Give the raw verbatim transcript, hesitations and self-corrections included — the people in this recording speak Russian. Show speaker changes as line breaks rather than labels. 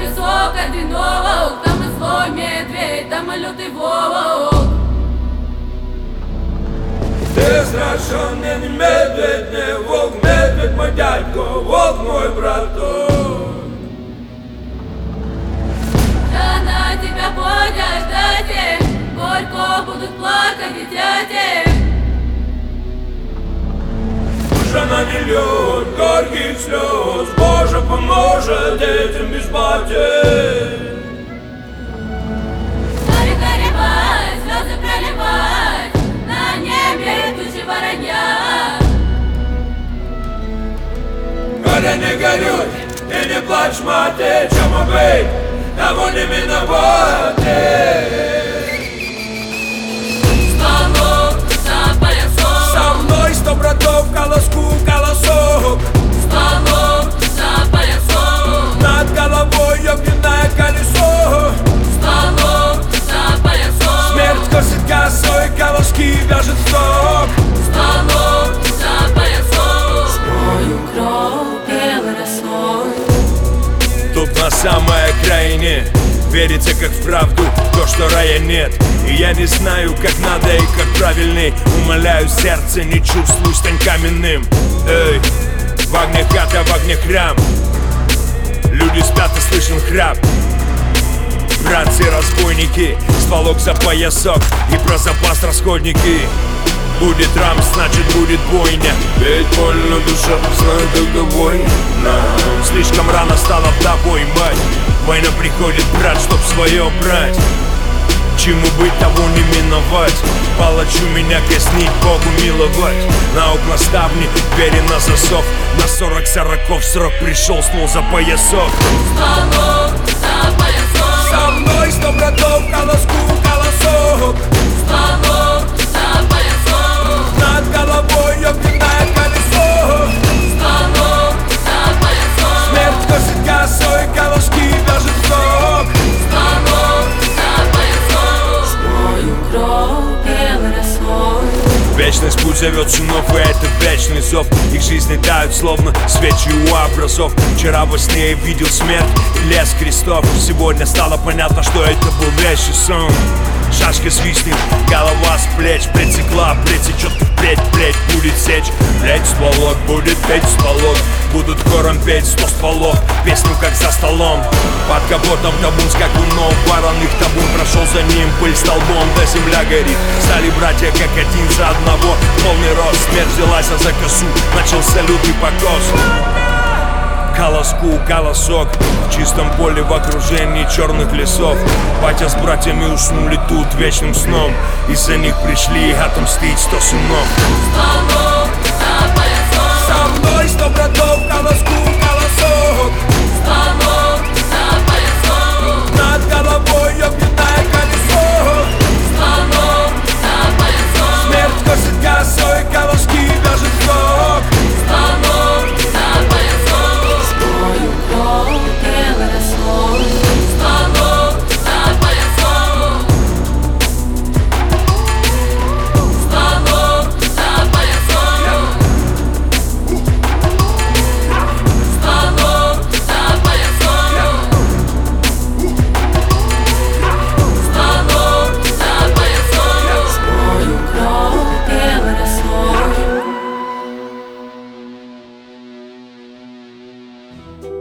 колесо, одинок. Там и злой медведь, там и лютый волк.
Ты страшный не медведь, не волк, медведь мой дядько, волк мой браток.
Да на тебя ходят ждать, горько будут плакать и дяди.
Она не льет горьких слез, Боже поможет детям без батей.
Горько ревать, слезы проливать, на небе тучи воронья.
Горя не горюй и не плачь, мать, чему быть, того не миновать. Со мной сто братов, колоску, колосок.
Стволом за поясом,
Над головой огненное колесо.
стволом за поясом,
Смерть косит косой, колоски вяжет сток.
стволом за поясом. Свою кровь белой росой.
Тут на самой окраине верится как в правду то, что рая нет. И я не знаю, как надо и как правильней. Умоляю сердце, не чувствуй, стань каменным. Эй, в огне хата, в огне храм. Люди спят и слышен храп. Братцы-разбойники, стволок за поясок и про запас расходники. Будет рамс, значит будет бойня. Ведь больно душа, знаю, когда война. Слишком рано стала вдовой мать. Война приходит, брат, чтоб свое брать. Чему быть, того не миновать. Палачу меня казнить, Богу миловать. На окна ставни, двери на засов. На сорок сороков срок пришел, снул за поясок.
Стволом за поясом,
Со мной сто братов, колоску, колосок.
стволом за поясом,
Над головой огненное колесо.
стволом за поясом,
Смерть косит косой, колоски вяжет сток.
стволом за поясом. Свою кровь белой росой.
Вечность путь зовет сынов, и это вечный зов. Их жизни тают, словно свечи у образов. Вчера во сне я видел смерть и лес крестов. Сегодня стало понятно, что это был вещий сон. Шашка свистнет, голова с плеч притекла, притечет впредь, плеть будет сечь. Плеть стволок, будет петь стволок. Будут хором петь сто стволов, песню как за столом. Под капотом табун скакунов, вороных табун прошел за ним, пыль столбом, да земля горит. Стали братья как один за одного, полный рост. Смерть взялась за косу, начался лютый покос. Колоску, колосок, в чистом поле в окружении черных лесов. Батя с братьями уснули тут вечным сном. Из-за них пришли отомстить сто сынов.
Стволом за поясом,
Со мной сто братов, колоску,